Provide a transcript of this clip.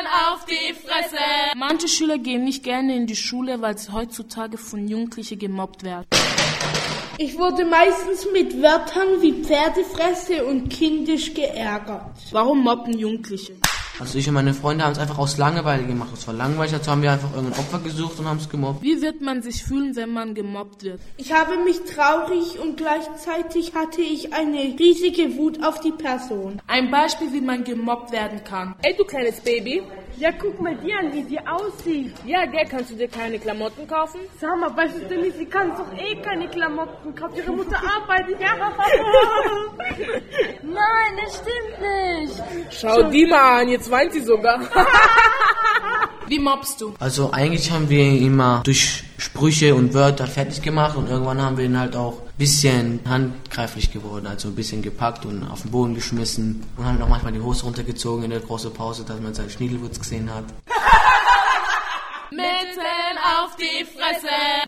auf die Fresse. Manche Schüler gehen nicht gerne in die Schule, weil sie heutzutage von Jugendlichen gemobbt werden. Ich wurde meistens mit Wörtern wie Pferdefresse und kindisch geärgert. Warum mobben Jugendliche? Also ich und meine Freunde haben es einfach aus Langeweile gemacht. Es war langweilig, dazu haben wir einfach irgendein Opfer gesucht und haben es gemobbt. Wie wird man sich fühlen, wenn man gemobbt wird? Ich habe mich traurig und gleichzeitig hatte ich eine riesige Wut auf die Person. Ein Beispiel, wie man gemobbt werden kann. Ey, du kleines Baby. Ja, guck mal die an, wie die aussieht. Ja, der kannst du dir keine Klamotten kaufen? Sag mal, weißt du denn nicht, sie kann doch eh keine Klamotten kaufen. Ihre Mutter arbeitet, ja. Nein, das stimmt nicht. Schau die mal an, jetzt weint sie sogar. Wie mobbst du? Also eigentlich haben wir ihn immer durch Sprüche und Wörter fertig gemacht und irgendwann haben wir ihn halt auch ein bisschen handgreiflich geworden, also ein bisschen gepackt und auf den Boden geschmissen und haben auch manchmal die Hose runtergezogen in der großen Pause, dass man seinen Schniedelwurz gesehen hat. Mitten auf die Fresse!